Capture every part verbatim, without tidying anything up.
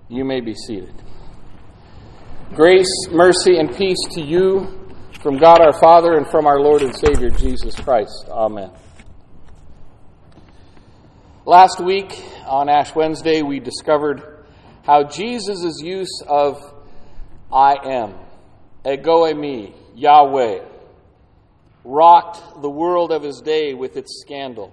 You may be seated. Grace, mercy, and peace to you from God our Father and from our Lord and Savior Jesus Christ. Amen. Last week on Ash Wednesday, we discovered how Jesus' use of I am, ego eimi, Yahweh, rocked the world of his day with its scandal.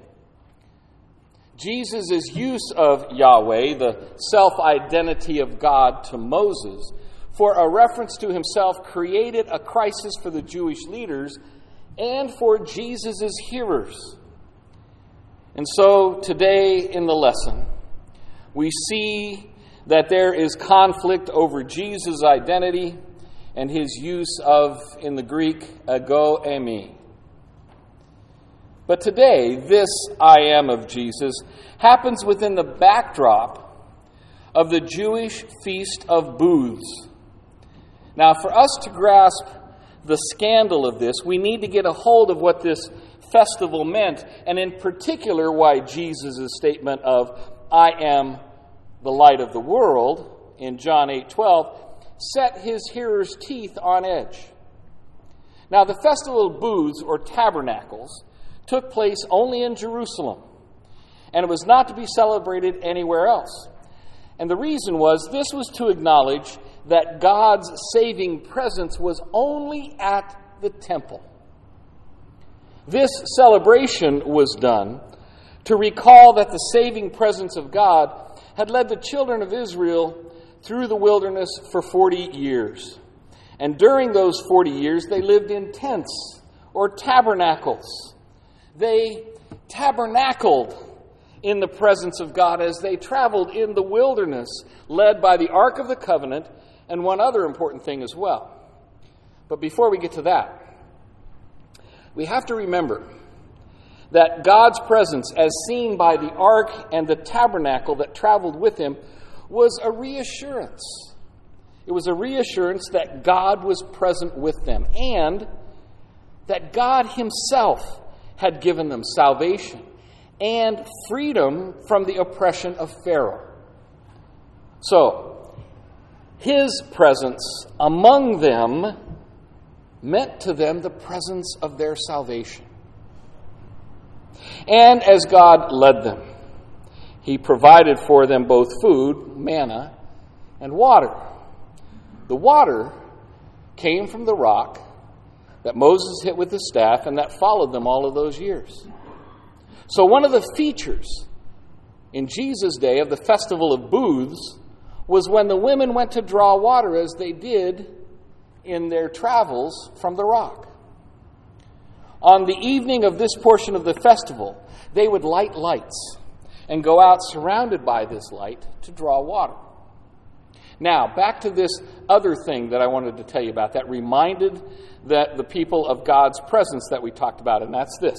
Jesus' use of Yahweh, the self-identity of God to Moses, for a reference to himself, created a crisis for the Jewish leaders and for Jesus' hearers. And so today in the lesson, we see that there is conflict over Jesus' identity and his use of, in the Greek, ego eimi. But today, this I am of Jesus happens within the backdrop of the Jewish Feast of Booths. Now, for us to grasp the scandal of this, we need to get a hold of what this festival meant, and in particular, why Jesus' statement of, I am the light of the world, in John eight twelve, set his hearers' teeth on edge. Now, the Festival of Booths, or Tabernacles, took place only in Jerusalem, and it was not to be celebrated anywhere else. And the reason was, this was to acknowledge that God's saving presence was only at the temple. This celebration was done to recall that the saving presence of God had led the children of Israel through the wilderness for forty years. And during those forty years, they lived in tents or tabernacles. They tabernacled in the presence of God as they traveled in the wilderness, led by the Ark of the Covenant and one other important thing as well. But before we get to that, we have to remember that God's presence, as seen by the Ark and the tabernacle that traveled with him, was a reassurance. It was a reassurance that God was present with them and that God himself had given them salvation and freedom from the oppression of Pharaoh. So, his presence among them meant to them the presence of their salvation. And as God led them, he provided for them both food, manna, and water. The water came from the rock that Moses hit with his staff, and that followed them all of those years. So one of the features in Jesus' day of the Festival of Booths was when the women went to draw water, as they did in their travels from the rock. On the evening of this portion of the festival, they would light lights and go out surrounded by this light to draw water. Now, back to this other thing that I wanted to tell you about that reminded that the people of God's presence that we talked about, and that's this.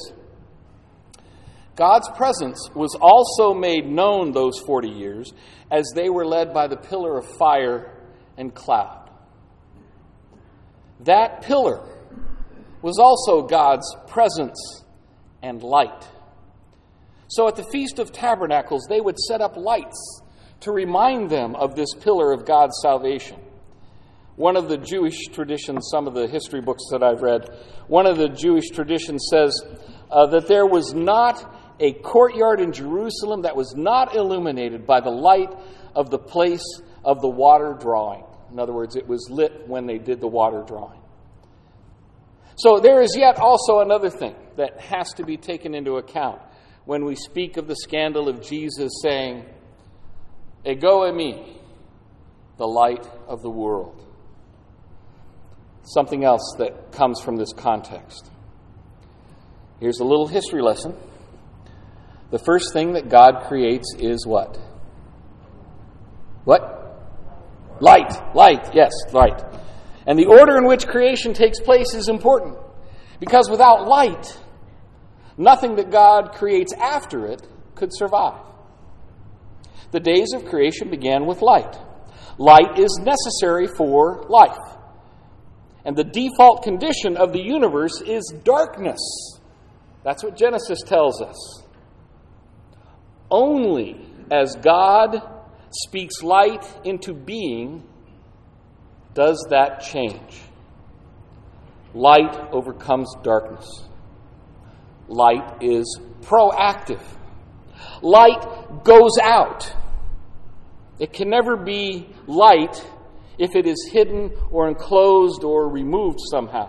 God's presence was also made known those forty years as they were led by the pillar of fire and cloud. That pillar was also God's presence and light. So at the Feast of Tabernacles, they would set up lights to remind them of this pillar of God's salvation. One of the Jewish traditions, some of the history books that I've read, one of the Jewish traditions says uh, that there was not a courtyard in Jerusalem that was not illuminated by the light of the place of the water drawing. In other words, it was lit when they did the water drawing. So there is yet also another thing that has to be taken into account when we speak of the scandal of Jesus saying, ego eimi, the light of the world. Something else that comes from this context. Here's a little history lesson. The first thing that God creates is what? What? Light. Light. Yes, light. And the order in which creation takes place is important. Because without light, nothing that God creates after it could survive. The days of creation began with light. Light is necessary for life. And the default condition of the universe is darkness. That's what Genesis tells us. Only as God speaks light into being, does that change? Light overcomes darkness. Light is proactive. Light goes out. It can never be light if it is hidden or enclosed or removed somehow.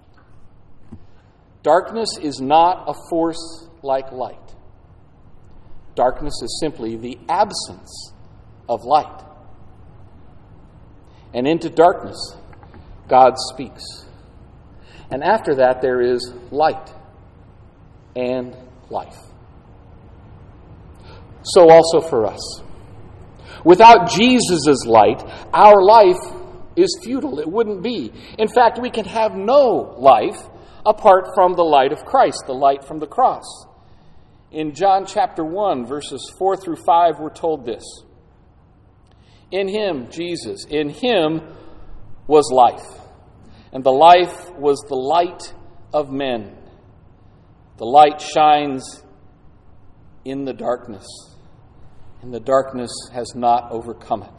Darkness is not a force like light. Darkness is simply the absence of light. And into darkness, God speaks. And after that, there is light and life. So also for us. Without Jesus' light, our life is futile. It wouldn't be. In fact, we can have no life apart from the light of Christ, the light from the cross. In John chapter one, verses four through five, we're told this. In him, Jesus, in him was life, and the life was the light of men. The light shines in the darkness, and the darkness has not overcome it.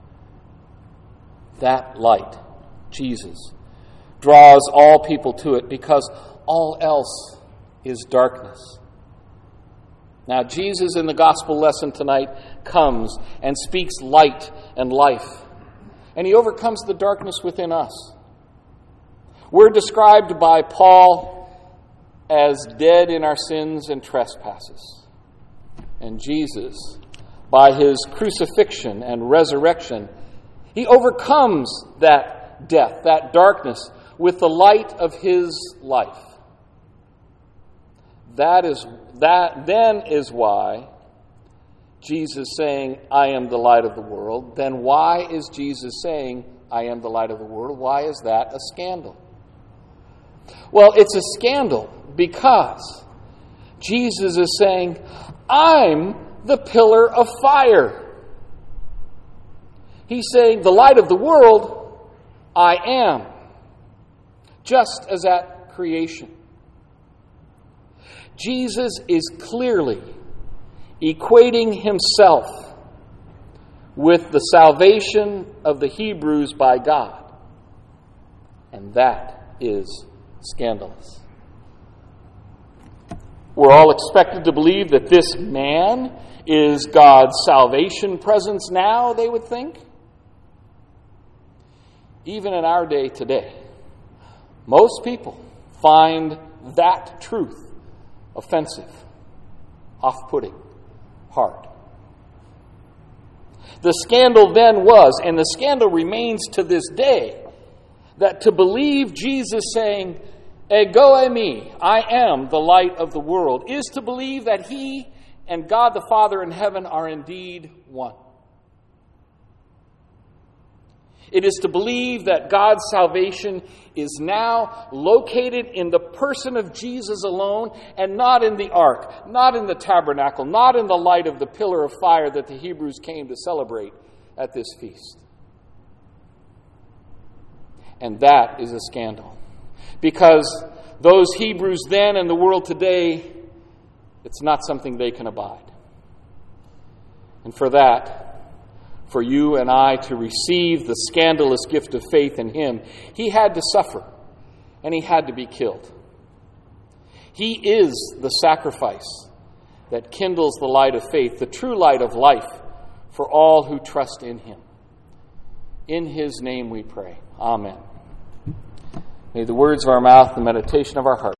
That light, Jesus, draws all people to it because all else is darkness. Now, Jesus in the gospel lesson tonight comes and speaks light and life, and he overcomes the darkness within us. We're described by Paul as dead in our sins and trespasses, and Jesus, by his crucifixion and resurrection, he overcomes that death, that darkness, with the light of his life. That is that then is why Jesus saying, I am the light of the world. Then why is Jesus saying, I am the light of the world? Why is that a scandal? Well, it's a scandal because Jesus is saying, I'm the pillar of fire. He's saying, the light of the world, I am. Just as at creation. Jesus is clearly equating himself with the salvation of the Hebrews by God. And that is scandalous. We're all expected to believe that this man is God's salvation presence now, they would think. Even in our day today, most people find that truth offensive, off-putting, hard. The scandal then was, and the scandal remains to this day, that to believe Jesus saying, Ego eimi, I am the light of the world, is to believe that he and God the Father in heaven are indeed one. It is to believe that God's salvation is now located in the person of Jesus alone and not in the ark, not in the tabernacle, not in the light of the pillar of fire that the Hebrews came to celebrate at this feast. And that is a scandal. Because those Hebrews then and the world today, it's not something they can abide. And for that, for you and I to receive the scandalous gift of faith in him, he had to suffer and he had to be killed. He is the sacrifice that kindles the light of faith, the true light of life for all who trust in him. In his name we pray. Amen. May the words of our mouth, the meditation of our heart